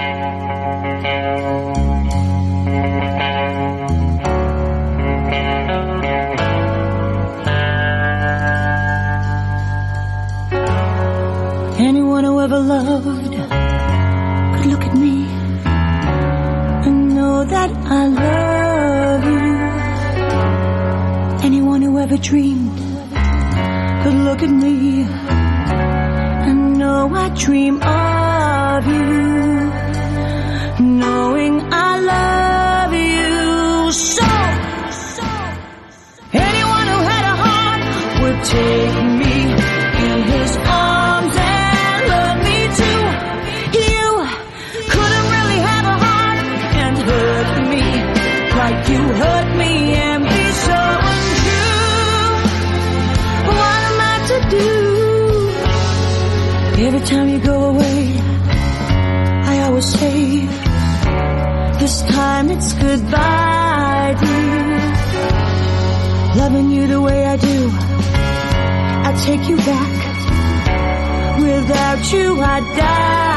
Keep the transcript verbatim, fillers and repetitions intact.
Anyone who ever loved could look at me and know that I love you. Anyone who ever dreamed could look at me and know I dream of you, knowing I love you so. Anyone who had a heart would take me in his arms and love me too. You couldn't really have a heart and hurt me like you hurt me and be so untrue. What am I to do? Every time you go away, I always say, this time it's goodbye, dear. Loving you the way I do, I take you back. Without you, I die.